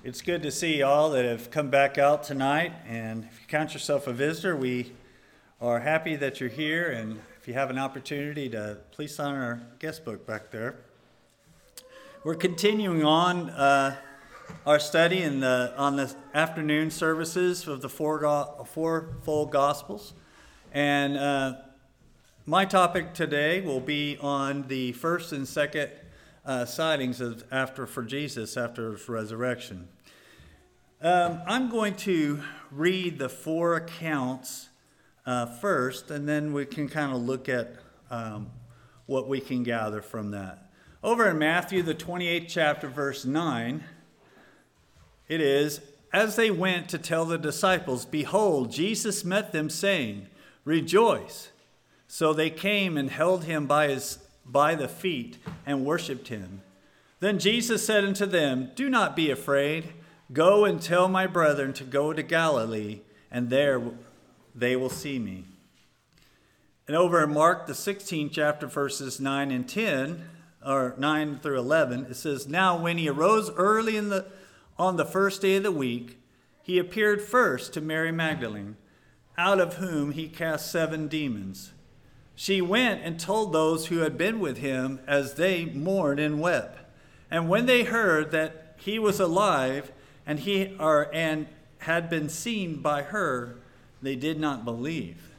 It's good to see all that have come back out tonight, and if you count yourself a visitor, we are happy that you're here, and if you have an opportunity to please sign our guest book back there. We're continuing on our study on the afternoon services of the fourfold Gospels, and my topic today will be on the first and second sightings for Jesus after his resurrection. I'm going to read the four accounts first, and then we can kind of look at what we can gather from that. Over in Matthew, the 28th chapter, verse 9, it is, "As they went to tell the disciples, behold, Jesus met them, saying, 'Rejoice.' So they came and held him by the feet and worshipped him. Then Jesus said unto them, 'Do not be afraid. Go and tell my brethren to go to Galilee, and there they will see me.'" And over in Mark, the 16th chapter, verses 9 and 10, or 9 through 11, it says, "Now when he arose early on the first day of the week, he appeared first to Mary Magdalene, out of whom he cast 7 demons. She went and told those who had been with him, as they mourned and wept. And when they heard that he was alive and had been seen by her, they did not believe."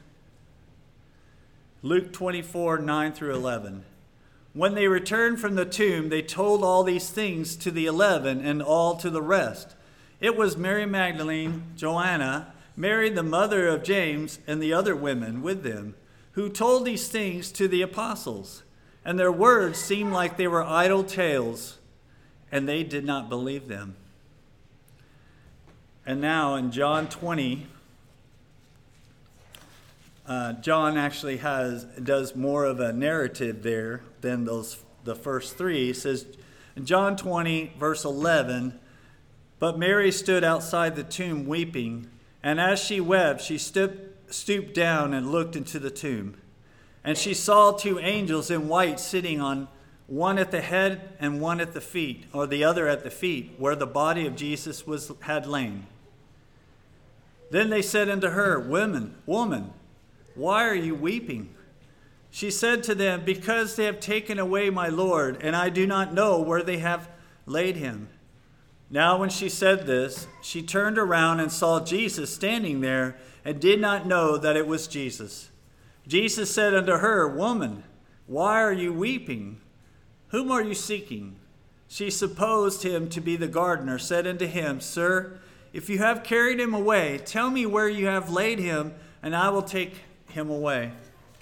Luke 24, 9 through 11. "When they returned from the tomb, they told all these things to the 11 and all to the rest. It was Mary Magdalene, Joanna, Mary the mother of James, and the other women with them, who told these things to the apostles. And their words seemed like they were idle tales, and they did not believe them." And now in John 20, John actually does more of a narrative there than the first three. He says, in John 20, verse 11, "But Mary stood outside the tomb weeping, and as she wept, she stooped down and looked into the tomb. And she saw 2 angels in white sitting on, one at the head and one at the feet, or the other at the feet, where the body of Jesus had lain. Then they said unto her, 'Woman, why are you weeping?' She said to them, 'Because they have taken away my Lord, and I do not know where they have laid him.' Now when she said this, she turned around and saw Jesus standing there, and did not know that it was Jesus. Jesus said unto her, 'Woman, why are you weeping? Whom are you seeking?' She supposed him to be the gardener, said unto him, 'Sir, if you have carried him away, tell me where you have laid him, and I will take him away.'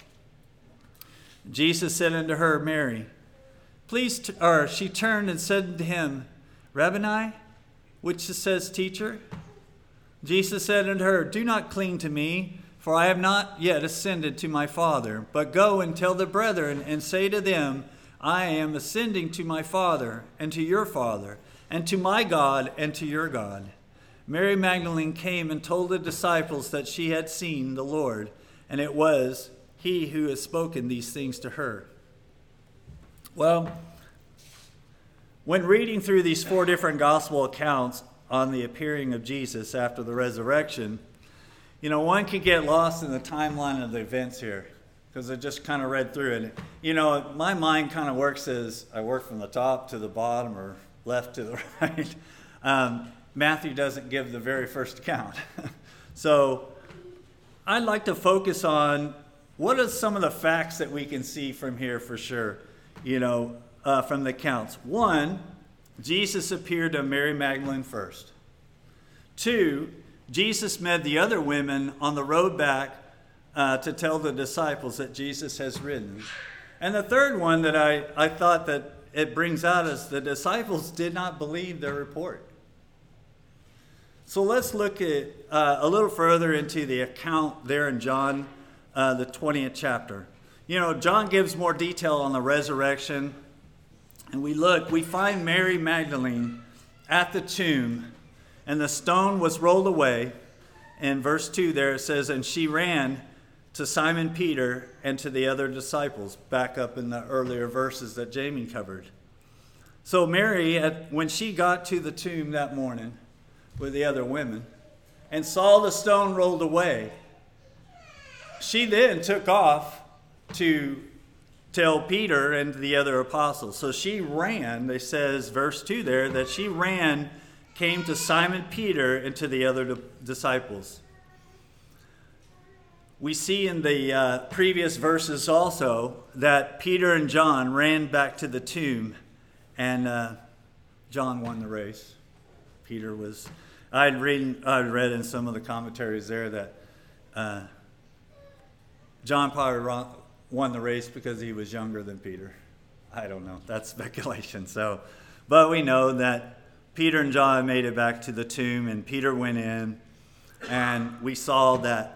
Jesus said unto her, 'Mary.' She turned and said to him, 'Rabboni,' which says teacher. Jesus said unto her, 'Do not cling to me, for I have not yet ascended to my Father. But go and tell the brethren, and say to them, I am ascending to my Father, and to your Father, and to my God, and to your God.' Mary Magdalene came and told the disciples that she had seen the Lord, and it was he who had spoken these things to her." Well, when reading through these 4 different gospel accounts on the appearing of Jesus after the resurrection, one could get lost in the timeline of the events here, because I just kind of read through it. My mind kind of works as I work from the top to the bottom or left to the right. Matthew doesn't give the very first account. So I'd like to focus on what are some of the facts that we can see from here for sure, from the accounts. 1, Jesus appeared to Mary Magdalene first. 2, Jesus met the other women on the road back to tell the disciples that Jesus has risen. And the third one that I thought that it brings out is the disciples did not believe their report. So let's look at a little further into the account there in John, the 20th chapter. John gives more detail on the resurrection. And we find Mary Magdalene at the tomb, and the stone was rolled away. In verse 2 there it says, "And she ran to Simon Peter and to the other disciples," back up in the earlier verses that Jamie covered. So Mary, when she got to the tomb that morning with the other women and saw the stone rolled away, she then took off to tell Peter and the other apostles. So she ran, it says, verse 2 there, that she ran, came to Simon Peter and to the other disciples. We see in the previous verses also that Peter and John ran back to the tomb, and John won the race. Peter was, I'd read in some of the commentaries there that John probably won the race because he was younger than Peter. I don't know. That's speculation. But we know that Peter and John made it back to the tomb, and Peter went in, and we saw that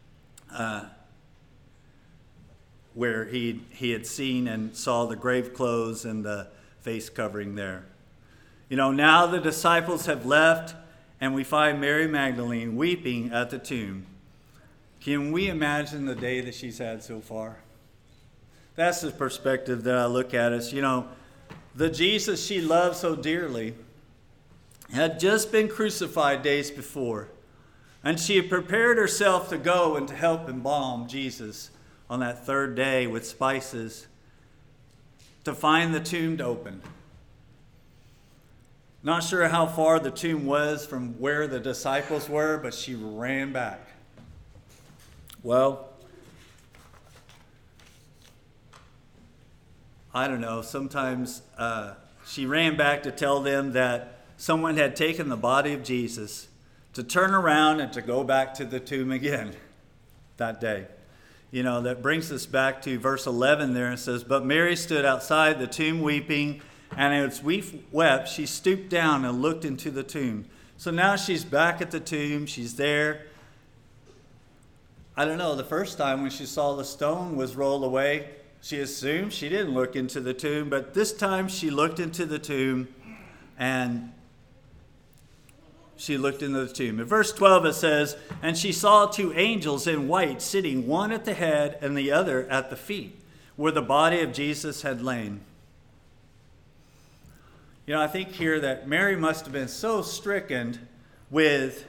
where he had seen and saw the grave clothes and the face covering there. Now the disciples have left, and we find Mary Magdalene weeping at the tomb. Can we imagine the day that she's had so far? That's the perspective that I look at us. The Jesus she loved so dearly had just been crucified days before. And she had prepared herself to go and to help embalm Jesus on that third day with spices to find the tomb open. Not sure how far the tomb was from where the disciples were, but she ran back. Well, I don't know. Sometimes she ran back to tell them that someone had taken the body of Jesus, to turn around and to go back to the tomb again that day. That brings us back to verse 11 there. It says, "But Mary stood outside the tomb weeping, and as we wept, she stooped down and looked into the tomb." So now she's back at the tomb. She's there. I don't know, the first time when she saw the stone was rolled away, she assumed she didn't look into the tomb, but this time she looked into the tomb, and she looked into the tomb. In verse 12 it says, "And she saw two angels in white sitting, one at the head and the other at the feet, where the body of Jesus had lain." I think here that Mary must have been so stricken with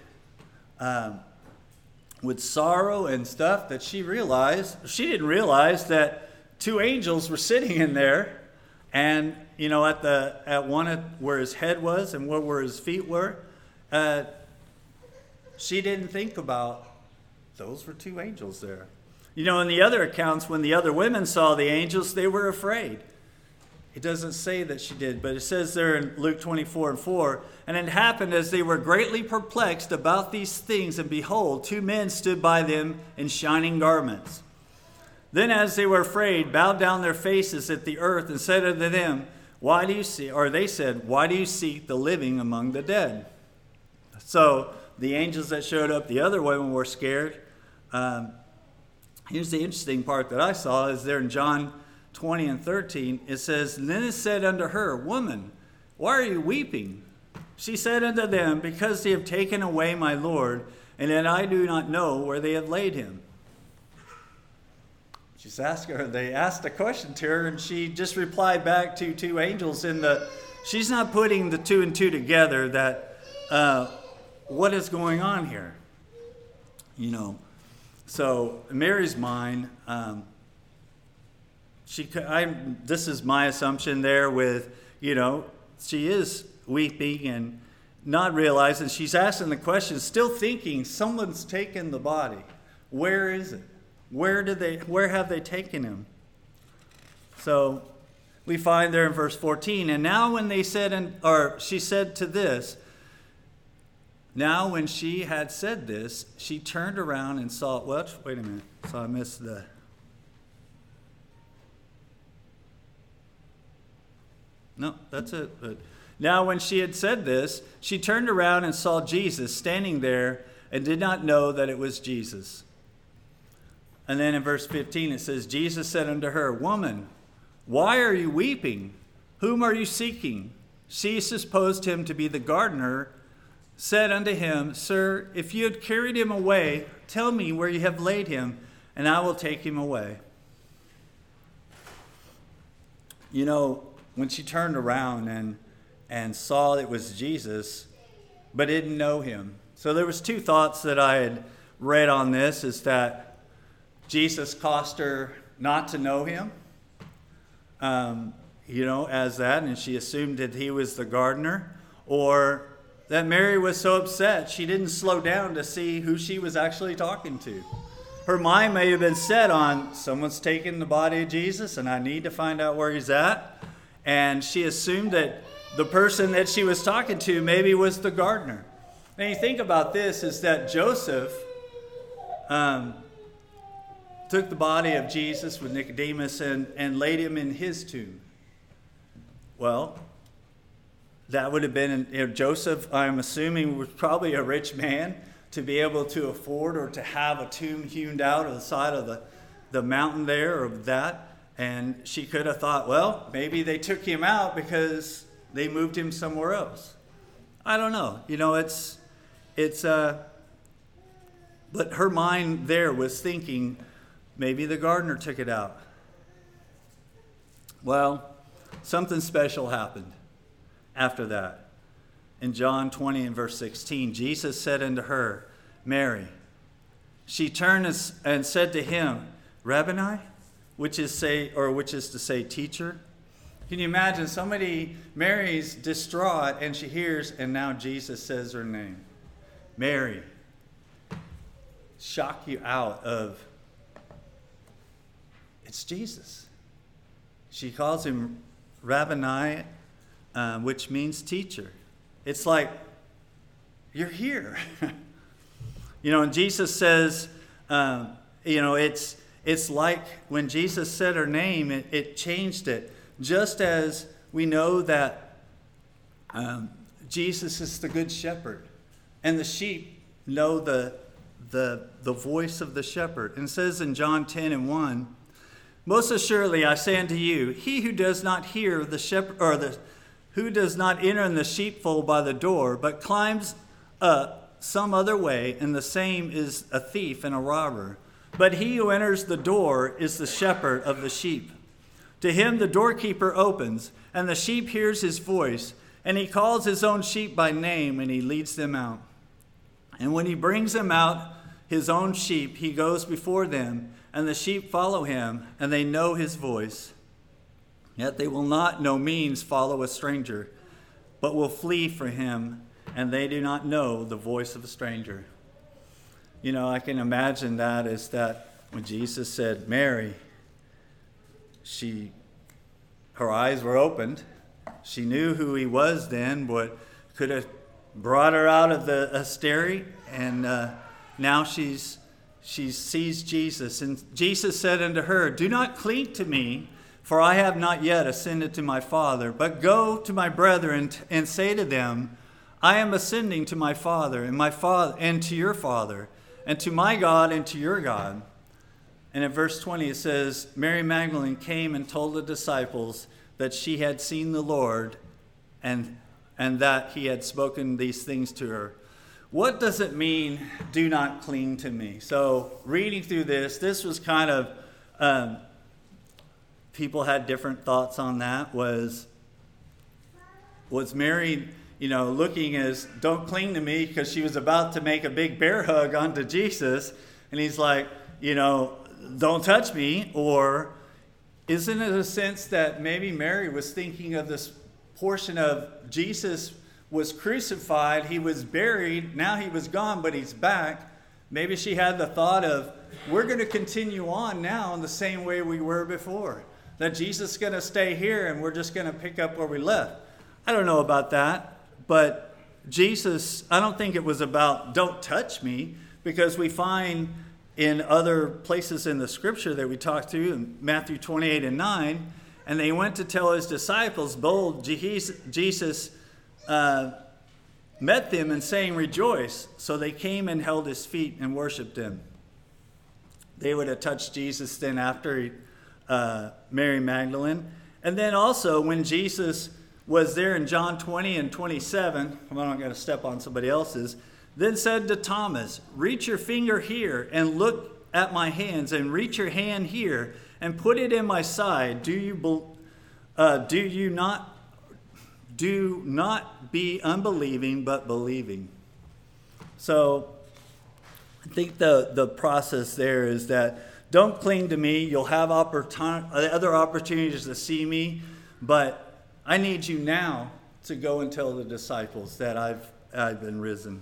sorrow and stuff that she didn't realize that two angels were sitting in there, and at one where his head was and where his feet were. She didn't think about those were two angels there. In the other accounts, when the other women saw the angels, they were afraid. It doesn't say that she did, but it says there in Luke 24:4, "And it happened as they were greatly perplexed about these things, and behold, two men stood by them in shining garments. Then as they were afraid, bowed down their faces at the earth, and said unto them, Why do you see?" Or they said, "Why do you seek the living among the dead?" So the angels that showed up, the other women were scared. Here's the interesting part that I saw is there in John 20 and 13. It says, "Then it said unto her, Woman, why are you weeping? She said unto them, Because they have taken away my Lord, and that I do not know where they have laid him." She's asking her. They asked a question to her, and she just replied back to two angels. She's not putting the two and two together. That what is going on here? So Mary's mind. This is my assumption there. With she is weeping and not realizing. She's asking the question, still thinking someone's taken the body. Where is it? Where have they taken him? So we find there in verse 14, "And now when they said, she said to this, now when she had said this, she turned around and saw," wait a minute. So I missed the, no, that's it. But now when she had said this, she turned around and saw Jesus standing there and did not know that it was Jesus. And then in verse 15 it says, "Jesus said unto her, Woman, why are you weeping? Whom are you seeking?" She supposed him to be the gardener, said unto him, "Sir, if you had carried him away, tell me where you have laid him, and I will take him away." when she turned around and saw it was Jesus, but didn't know him. So there was two thoughts that I had read on this, is that Jesus caused her not to know him, as that, and she assumed that he was the gardener, or that Mary was so upset she didn't slow down to see who she was actually talking to. Her mind may have been set on, someone's taken the body of Jesus and I need to find out where he's at. And she assumed that the person that she was talking to maybe was the gardener. Now you think about this, is that Joseph took the body of Jesus with Nicodemus and laid him in his tomb. Well, that would have been, Joseph, I'm assuming, was probably a rich man to be able to afford or to have a tomb hewn out of the side of the mountain there or that. And she could have thought, well, maybe they took him out because they moved him somewhere else. I don't know. But her mind there was thinking, maybe the gardener took it out. Well, something special happened after that. In John 20 and verse 16, Jesus said unto her, Mary. She turned and said to him, Rabboni, which is to say, teacher. Can you imagine Mary's distraught and she hears, and now Jesus says her name. Mary. Shock you out of, it's Jesus. She calls him Rabboni, which means teacher. It's like, you're here. And Jesus says, it's like when Jesus said her name, it changed it. Just as we know that Jesus is the good shepherd, and the sheep know the voice of the shepherd. And it says in John 10 and 1, most assuredly I say unto you, he who does not hear the shepherd, who does not enter in the sheepfold by the door, but climbs up some other way, and the same is a thief and a robber. But he who enters the door is the shepherd of the sheep. To him the doorkeeper opens, and the sheep hears his voice, and he calls his own sheep by name, and he leads them out. And when he brings them out, his own sheep, he goes before them, and the sheep follow him, and they know his voice. Yet they will not, no means, follow a stranger, but will flee from him, and they do not know the voice of a stranger. I can imagine that is that when Jesus said Mary, her eyes were opened. She knew who he was then, but could have brought her out of the hysteria, and now she sees Jesus. And Jesus said unto her, Do not cling to me, for I have not yet ascended to my Father, but go to my brethren and say to them, I am ascending to my Father and to your Father, and to my God and to your God. And in verse 20 it says, Mary Magdalene came and told the disciples that she had seen the Lord and that he had spoken these things to her. What does it mean, do not cling to me? So reading through this was kind of, people had different thoughts on that. Was Mary, looking as, don't cling to me, because she was about to make a big bear hug onto Jesus. And he's like, don't touch me. Or isn't it a sense that maybe Mary was thinking of this portion of Jesus was crucified, he was buried, now he was gone, but he's back. Maybe she had the thought of, we're going to continue on now in the same way we were before. That Jesus is going to stay here and we're just going to pick up where we left. I don't know about that, but Jesus, I don't think it was about don't touch me, because we find in other places in the scripture that we talked to, in Matthew 28 and 9, and they went to tell his disciples, bold, Jesus met them and saying, rejoice. So they came and held his feet and worshiped him. They would have touched Jesus then after Mary Magdalene. And then also when Jesus was there in John 20 and 27, I'm not going to step on somebody else's, then said to Thomas, reach your finger here and look at my hands, and reach your hand here and put it in my side. Do you do not be unbelieving, but believing. So I think the process there is that don't cling to me. You'll have other opportunities to see me, but I need you now to go and tell the disciples that I've been risen.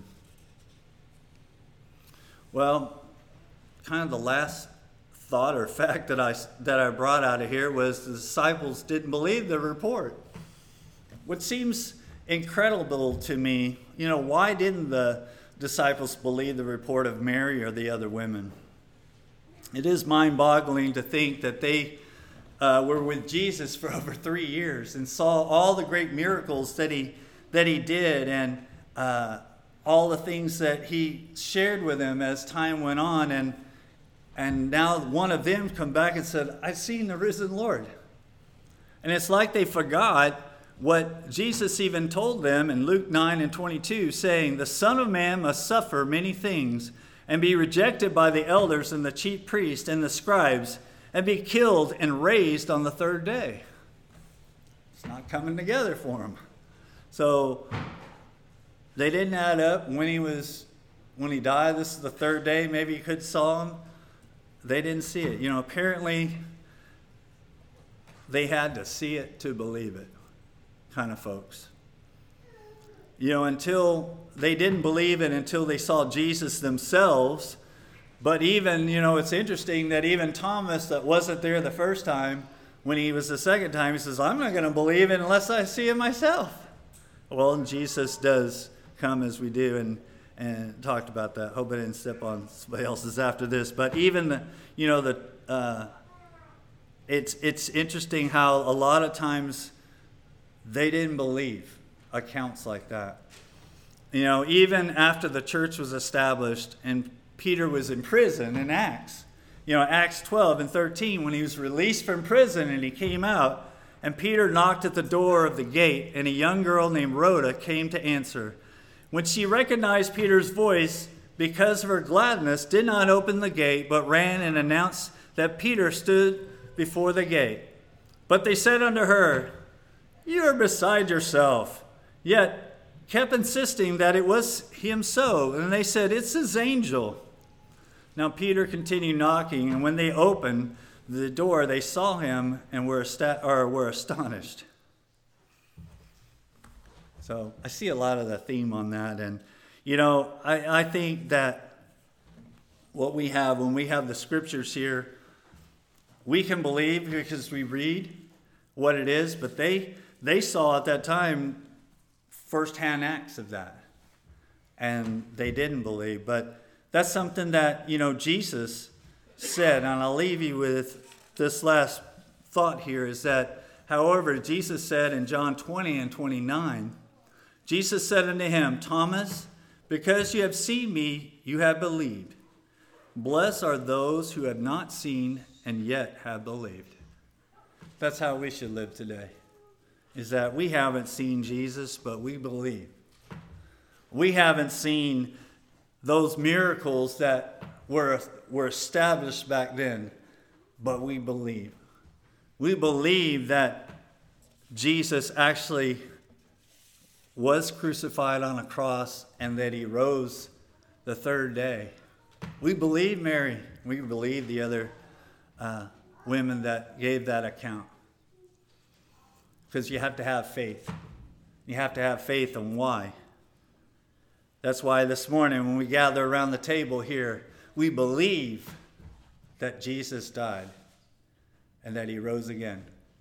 Well, kind of the last thought or fact that I brought out of here was the disciples didn't believe the report. What seems incredible to me, why didn't the disciples believe the report of Mary or the other women? It is mind-boggling to think that they were with Jesus for over 3 years and saw all the great miracles that he did, and all the things that he shared with them as time went on, and now one of them come back and said, "I've seen the risen Lord." And it's like they forgot what Jesus even told them in Luke 9:22, saying, "The Son of Man must suffer many things and be rejected by the elders and the chief priests and the scribes and be killed and raised on the third day." It's not coming together for him. So they didn't add up. When he died, this is the third day, maybe you could saw him. They didn't see it. Apparently they had to see it to believe it, kind of folks. Until they didn't believe it until they saw Jesus themselves. But even, it's interesting that even Thomas, that wasn't there the first time, when he was the second time, he says, "I'm not going to believe it unless I see it myself." Well, and Jesus does come as we do, and talked about that. Hope I didn't step on somebody else's after this. But even, it's interesting how a lot of times they didn't believe accounts like that. Even after the church was established and Peter was in prison in Acts, Acts 12 and 13, when he was released from prison and he came out, and Peter knocked at the door of the gate, and a young girl named Rhoda came to answer. When she recognized Peter's voice, because of her gladness, did not open the gate, but ran and announced that Peter stood before the gate. But they said unto her, "You are beside yourself," yet kept insisting that it was him so. And they said, "It's his angel." Now Peter continued knocking, and when they opened the door, they saw him and were astonished. So I see a lot of the theme on that. And, I think that what we have, when we have the scriptures here, we can believe because we read what it is, but they saw at that time firsthand acts of that. And they didn't believe. But that's something that, Jesus said, and I'll leave you with this last thought here, is that, however, Jesus said in John 20 and 29, Jesus said unto him, "Thomas, because you have seen me, you have believed. Blessed are those who have not seen and yet have believed." That's how we should live today, is that we haven't seen Jesus, but we believe. We haven't seen those miracles that were established back then, but we believe. We believe that Jesus actually was crucified on a cross and that he rose the third day. We believe Mary. We believe the other women that gave that account. Because you have to have faith. You have to have faith, and why? That's why this morning when we gather around the table here, we believe that Jesus died and that he rose again.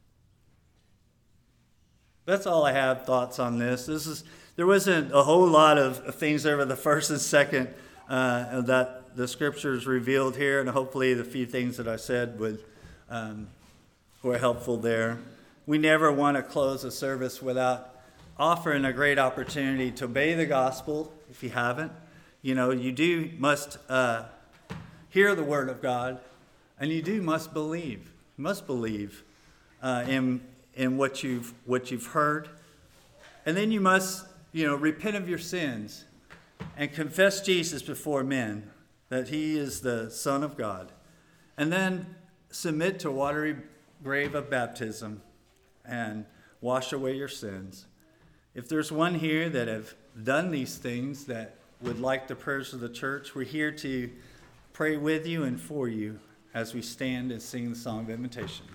That's all I have thoughts on this. There wasn't a whole lot of things over the first and second that the scriptures revealed here, and hopefully the few things that I said were helpful there. We never want to close a service without offering a great opportunity to obey the gospel. If you haven't, you must hear the word of God, and you must believe. You must believe in what you've heard, and then you must repent of your sins and confess Jesus before men that he is the Son of God, and then submit to watery grave of baptism and wash away your sins. If there's one here that have done these things that would like the prayers of the church, we're here to pray with you and for you as we stand and sing the song of invitation.